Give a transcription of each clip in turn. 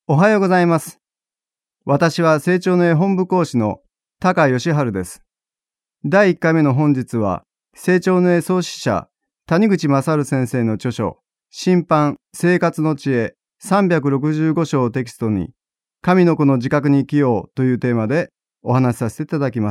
おはようございます。私は成長の絵本部講師の高義治です。第1回目の本日は、成長の絵創始者、谷口勝先生の著書、審判生活の知恵365章をテキストに、神の子の自覚に生きようというテーマでお話しさせていただきます。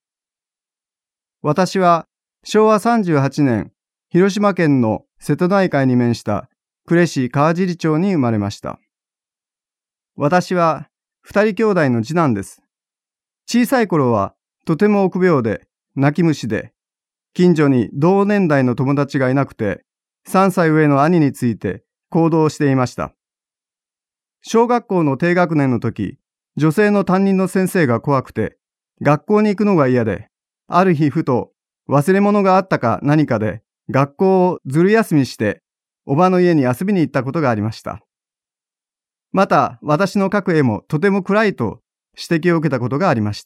私は昭和38年、広島県の瀬戸内海に面した呉市川尻町に生まれました。私は2人兄弟の次男です。小さい頃はとても臆病で泣き虫で、近所に同年代の友達がいなくて、3歳上の兄について行動していました。小学校の低学年の時、女性の担任の先生が怖くて、学校に行くのが嫌で、ある日ふと忘れ物があったか何かで学校をずる休みして、おばの家に遊びに行ったことがありました。また、私の描く絵もとても暗いと指摘を受けたことがありました。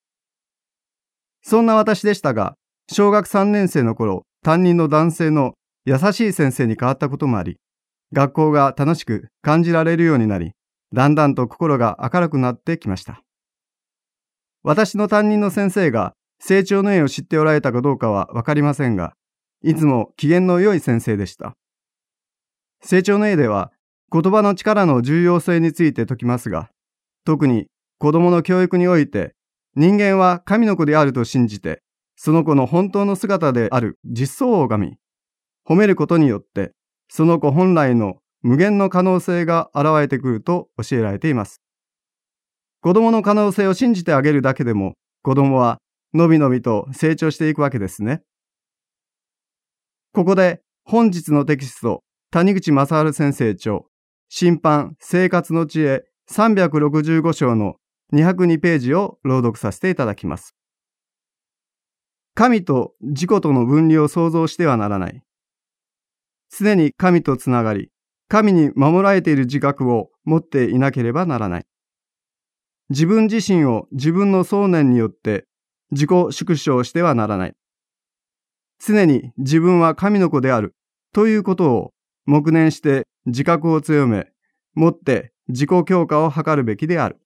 そんな私でしたが、小学3年生の頃、担任の男性の優しい先生に変わったこともあり、学校が楽しく感じられるようになり、だんだんと心が明るくなってきました。私の担任の先生が成長の絵を知っておられたかどうかはわかりませんが、いつも機嫌の良い先生でした。成長の絵では、言葉の力の重要性について説きますが、特に子供の教育において、人間は神の子であると信じて、その子の本当の姿である実相を拝み、褒めることによって、その子本来の無限の可能性が現れてくると教えられています。子供の可能性を信じてあげるだけでも、子供はのびのびと成長していくわけですね。ここで本日のテキスト、谷口正治先生著、審判生活の知恵365章の202ページを朗読させていただきます。神と自己との分離を想像してはならない。常に神とつながり、神に守られている自覚を持っていなければならない。自分自身を自分の想念によって自己縮小してはならない。常に自分は神の子であるということを黙念して自覚を強め、もって自己強化を図るべきである。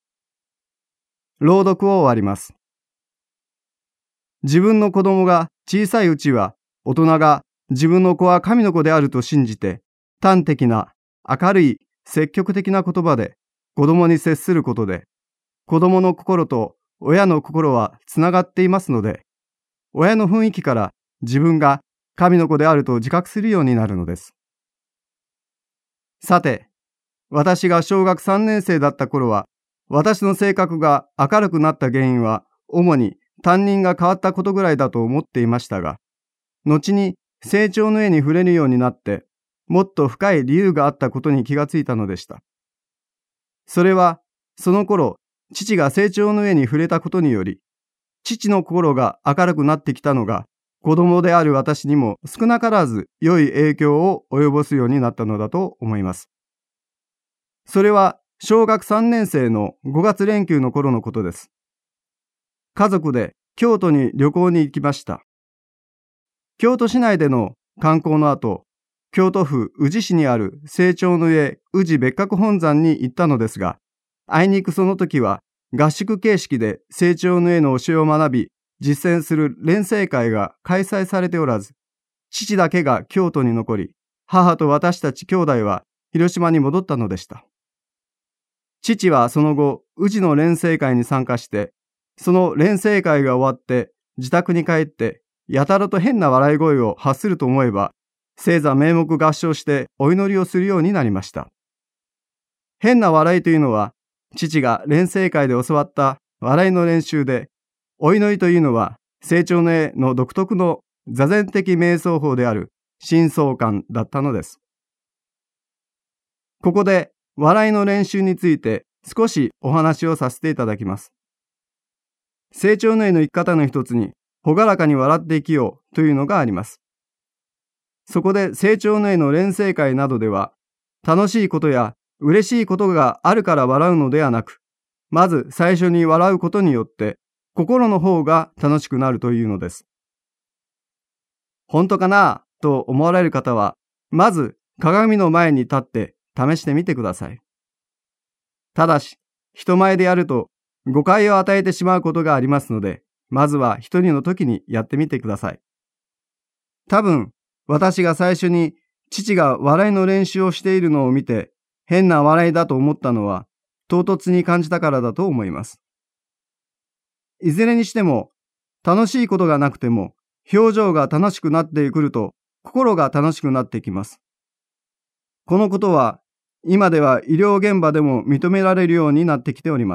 朗読を終わります。自分の子供が小さいうちは、大人が自分の子は神の子であると信じて、端的な、明るい、積極的な言葉で子供に接することで、子供の心と親の心はつながっていますので、親の雰囲気から自分が神の子であると自覚するようになるのです。さて、私が小学3年生だった頃は、私の性格が明るくなった原因は、主に担任が変わったことぐらいだと思っていましたが、後に成長の絵に触れるようになって、もっと深い理由があったことに気がついたのでした。それは、その頃、父が成長の絵に触れたことにより、父の心が明るくなってきたのが、子供である私にも少なからず良い影響を及ぼすようになったのだと思います。それは小学3年生の5月連休の頃のことです。家族で京都に旅行に行きました。京都市内での観光の後、京都府宇治市にある成長の家宇治別格本山に行ったのですが、あいにくその時は合宿形式で成長の家の教えを学び、実践する錬成会が開催されておらず、父だけが京都に残り、母と私たち兄弟は広島に戻ったのでした。父はその後、宇治の錬成会に参加して、その錬成会が終わって自宅に帰って、やたらと変な笑い声を発すると思えば、聖座名目合唱してお祈りをするようになりました。変な笑いというのは、父が錬成会で教わった笑いの練習で、お祈りというのは成長の絵の独特の座禅的瞑想法である深層観だったのです。ここで笑いの練習について少しお話をさせていただきます。成長の絵の生き方の一つに、朗らかに笑って生きようというのがあります。そこで成長の絵の錬成会などでは、楽しいことや嬉しいことがあるから笑うのではなく、まず最初に笑うことによって、心の方が楽しくなるというのです。本当かなと思われる方は、まず鏡の前に立って試してみてください。 ただし、人前でやると誤解を与えてしまうことがありますので、まずは一人の時にやってみてください。多分、私が最初に父が笑いの練習をしているのを見て、変な笑いだと思ったのは、唐突に感じたからだと思います。いずれにしても、楽しいことがなくても、表情が楽しくなってくると、心が楽しくなってきます。このことは、今では医療現場でも認められるようになってきております。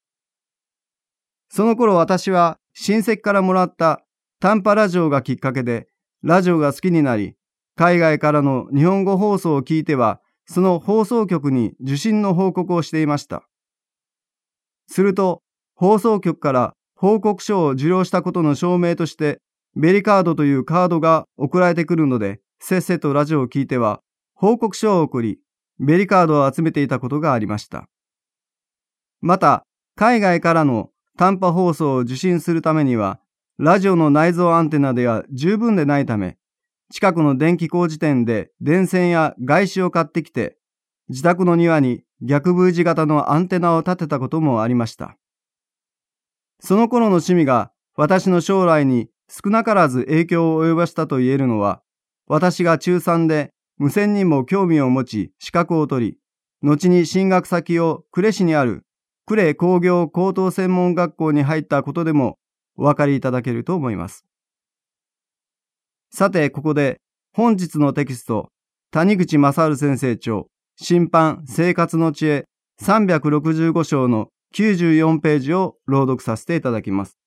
その頃私は親戚からもらった短波ラジオがきっかけで、ラジオが好きになり、海外からの日本語放送を聞いては、その放送局に受信の報告をしていました。すると、放送局から報告書を受領したことの証明として、ベリカードというカードが送られてくるので、せっせとラジオを聞いては、報告書を送り、ベリカードを集めていたことがありました。また、海外からの短波放送を受信するためには、ラジオの内蔵アンテナでは十分でないため、近くの電気工事店で電線や外紙を買ってきて、自宅の庭に逆 V 字型のアンテナを立てたこともありました。その頃の趣味が私の将来に少なからず影響を及ぼしたと言えるのは、私が中3で無線にも興味を持ち資格を取り、後に進学先を呉市にある呉工業高等専門学校に入ったことでもお分かりいただけると思います。さて、ここで本日のテキスト、谷口正治先生著、新版生活の知恵365章の94ページを朗読させていただきます。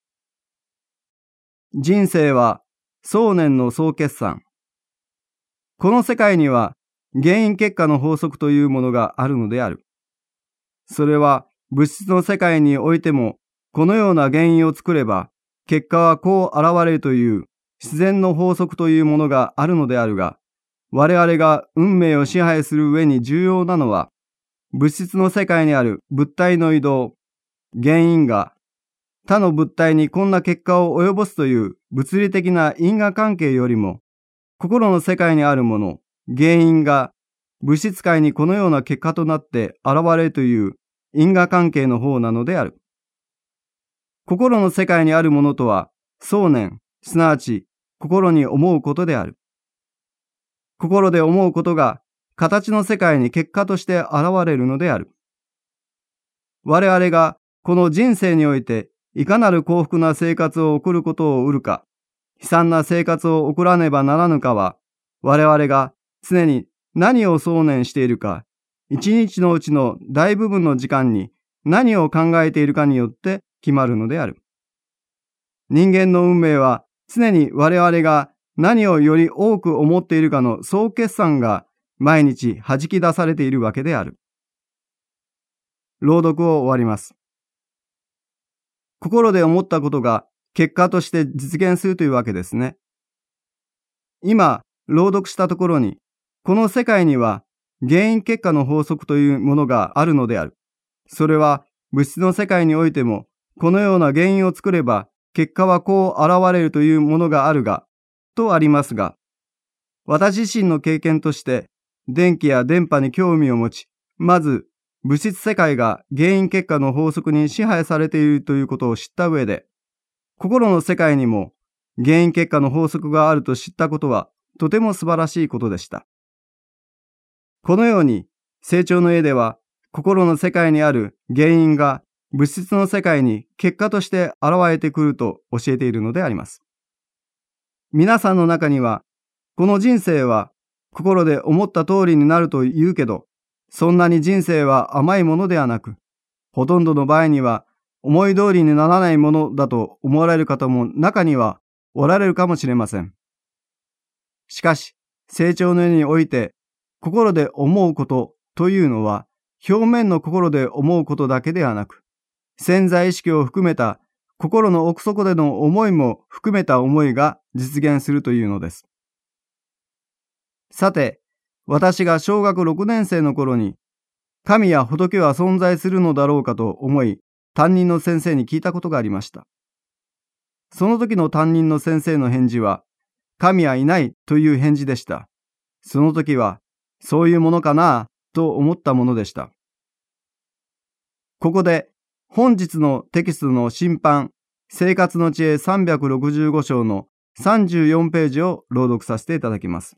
人生は想念の総決算。この世界には原因結果の法則というものがあるのである。それは物質の世界においても、このような原因を作れば、結果はこう現れるという自然の法則というものがあるのであるが、我々が運命を支配する上に重要なのは、物質の世界にある物体の移動、原因が他の物体にこんな結果を及ぼすという物理的な因果関係よりも、心の世界にあるもの、原因が物質界にこのような結果となって現れるという因果関係の方なのである。心の世界にあるものとは、想念、すなわち心に思うことである。心で思うことが形の世界に結果として現れるのである。我々がこの人生においていかなる幸福な生活を送ることを得るか、悲惨な生活を送らねばならぬかは、我々が常に何を想念しているか、一日のうちの大部分の時間に何を考えているかによって決まるのである。人間の運命は常に我々が何をより多く思っているかの総決算が毎日弾き出されているわけである。朗読を終わります。心で思ったことが結果として実現するというわけですね。今、朗読したところに、この世界には原因結果の法則というものがあるのである。それは物質の世界においても、このような原因を作れば、結果はこう現れるというものがあるが、とありますが、私自身の経験として、電気や電波に興味を持ち、まず、物質世界が原因結果の法則に支配されているということを知った上で、心の世界にも原因結果の法則があると知ったことは、とても素晴らしいことでした。このように、成長の絵では、心の世界にある原因が物質の世界に結果として現れてくると教えているのであります。皆さんの中には、この人生は心で思った通りになると言うけど、そんなに人生は甘いものではなく、ほとんどの場合には思い通りにならないものだと思われる方も中にはおられるかもしれません。しかし、成長の絵において、心で思うことというのは、表面の心で思うことだけではなく、潜在意識を含めた心の奥底での思いも含めた思いが実現するというのです。さて、私が小学6年生の頃に、神や仏は存在するのだろうかと思い、担任の先生に聞いたことがありました。その時の担任の先生の返事は、神はいないという返事でした。その時は、そういうものかなと思ったものでした。 ここで本日のテキストの新版生活の知恵365章の34ページを朗読させていただきます。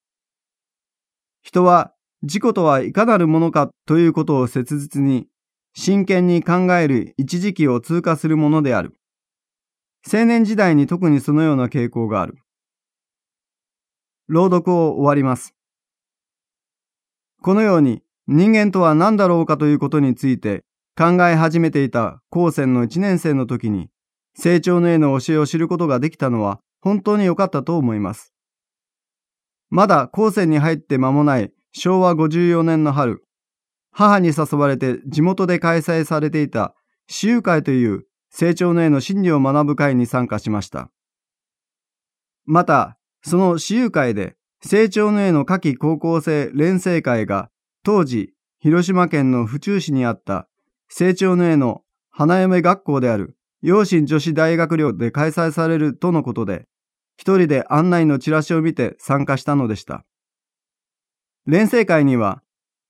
人は自己とはいかなるものかということを切実に真剣に考える一時期を通過するものである。青年時代に特にそのような傾向がある。朗読を終わります。このように人間とは何だろうかということについて考え始めていた高専の1年生の時に成長の絵の教えを知ることができたのは本当に良かったと思います。まだ高専に入って間もない昭和54年の春、母に誘われて地元で開催されていた詩友会という成長の絵の真理を学ぶ会に参加しました。また、その詩友会で成長の絵の夏季高校生連成会が当時広島県の府中市にあった成長の絵の花嫁学校である陽心女子大学寮で開催されるとのことで、一人で案内のチラシを見て参加したのでした。連成会には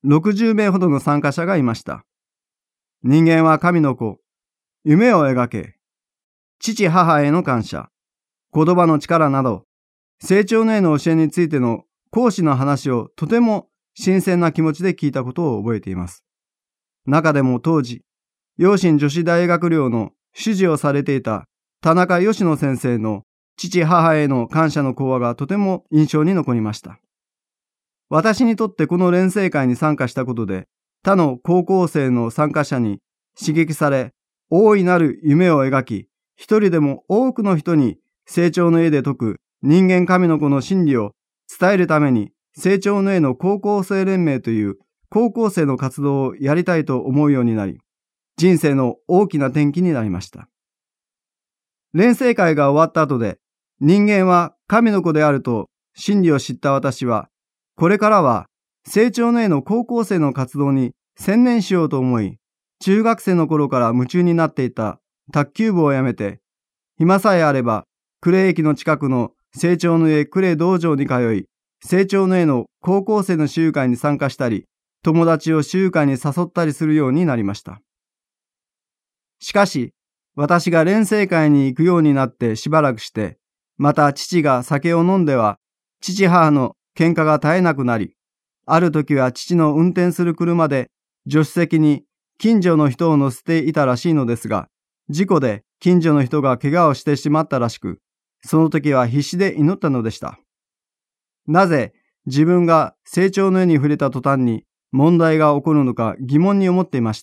60名ほどの参加者がいました。人間は神の子、夢を描け、父母への感謝、言葉の力など、成長の絵の教えについての講師の話をとても新鮮な気持ちで聞いたことを覚えています。中でも当時、陽心女子大学寮の主事をされていた田中義野先生の父母への感謝の講話がとても印象に残りました。私にとってこの連成会に参加したことで、他の高校生の参加者に刺激され、大いなる夢を描き、一人でも多くの人に成長の絵で説く人間神の子の真理を伝えるために、成長の絵の高校生連盟という高校生の活動をやりたいと思うようになり、人生の大きな転機になりました。連成会が終わった後で、人間は神の子であると真理を知った私は、これからは成長の絵の高校生の活動に専念しようと思い、中学生の頃から夢中になっていた卓球部をやめて、暇さえあれば呉駅の近くの成長の絵呉道場に通い、成長の絵の高校生の集会に参加したり、友達を集会に誘ったりするようになりました。しかし、私が連成会に行くようになってしばらくして、また父が酒を飲んでは、父母の喧嘩が絶えなくなり、ある時は父の運転する車で助手席に近所の人を乗せていたらしいのですが、事故で近所の人が怪我をしてしまったらしく、その時は必死で祈ったのでした。なぜ自分が成長の絵に触れた途端に問題が起こるのか疑問に思っていました。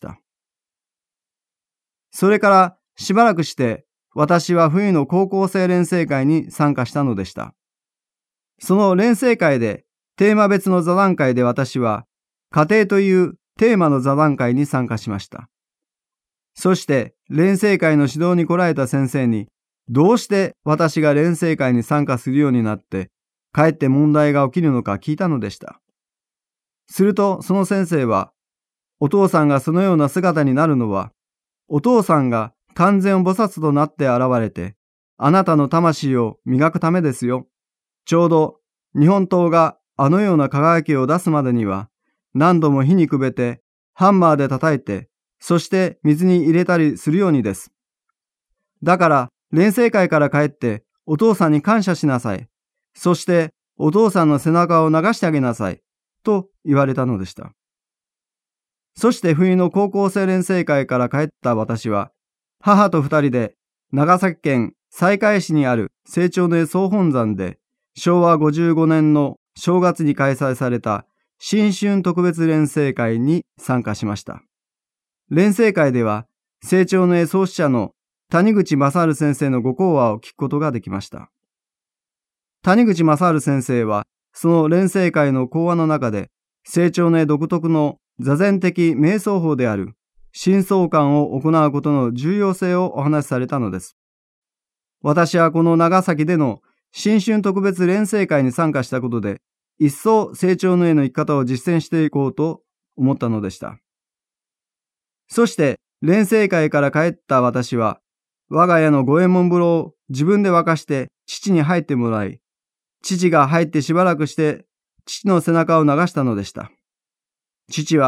それからしばらくして私は冬の高校生連成会に参加したのでした。その連成会でテーマ別の座談会で私は家庭というテーマの座談会に参加しました。そして連成会の指導に来られた先生にどうして私が連成会に参加するようになってかえって問題が起きるのか聞いたのでした。するとその先生は、お父さんがそのような姿になるのはお父さんが完全菩薩となって現れてあなたの魂を磨くためですよ。ちょうど日本刀があのような輝きを出すまでには何度も火にくべてハンマーで叩いてそして水に入れたりするようにです。だから連成会から帰ってお父さんに感謝しなさい。そしてお父さんの背中を流してあげなさい。と言われたのでした。そして冬の高校生連成会から帰った私は母と二人で長崎県西海市にある成長の絵総本山で昭和55年の正月に開催された新春特別連成会に参加しました。連成会では成長の絵創始者の谷口正治先生のご講話を聞くことができました。谷口正治先生はその連成会の講話の中で成長の絵独特の座禅的瞑想法である深層観を行うことの重要性をお話しされたのです。私はこの長崎での新春特別連成会に参加したことで、一層成長の絵の生き方を実践していこうと思ったのでした。そして連成会から帰った私は、我が家の五右衛門風呂を自分で沸かして父に入ってもらい、父が入ってしばらくして父の背中を流したのでした。父は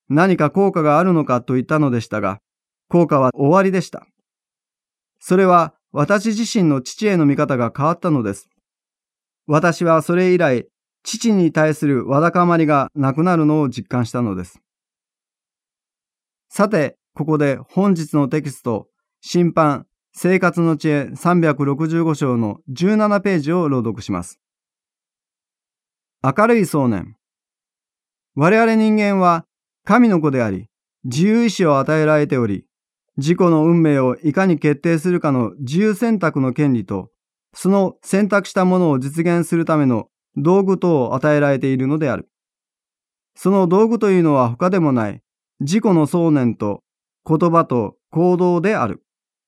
何か効果があるのかと言ったのでしたが、効果は終わりでした。それは私自身の父への見方が変わったのです。私はそれ以来、父に対するわだかまりがなくなるのを実感したのです。さて、ここで本日のテキスト、審判、生活の知恵365章の17ページを朗読します。明るい想念。我々人間は神の子であり、自由意志を与えられており、自己の運命をいかに決定するかの自由選択の権利と、その選択したものを実現するための道具等を与えられているのである。その道具というのは他でもない、自己の想念と言葉と行動である。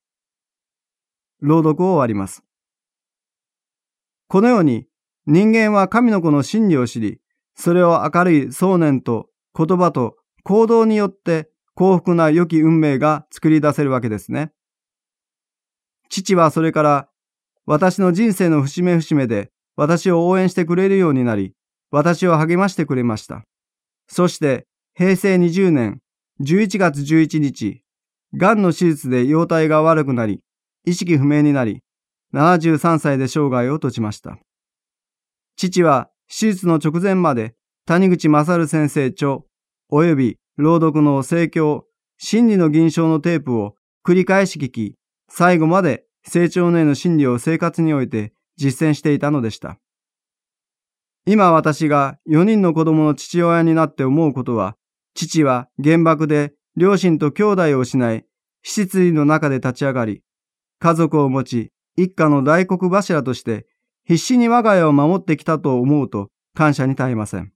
朗読を終わります。このように、人間は神の子の真理を知り、それを明るい想念と言葉と行動によって幸福な良き運命が作り出せるわけですね。父はそれから私の人生の節目節目で私を応援してくれるようになり、私を励ましてくれました。そして平成20年11月11日、がんの手術で容体が悪くなり、意識不明になり、73歳で生涯を閉じました。父は手術の直前まで谷口勝先生著および朗読の聖教、真理の銀章のテープを繰り返し聞き、最後まで成長の真理を生活において実践していたのでした。今私が4人の子供の父親になって思うことは、父は原爆で両親と兄弟を失い、死失離の中で立ち上がり、家族を持ち、一家の大黒柱として必死に我が家を守ってきたと思うと感謝に堪えません。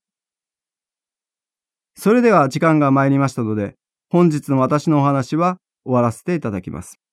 それでは時間が参りましたので、本日の私のお話は終わらせていただきます。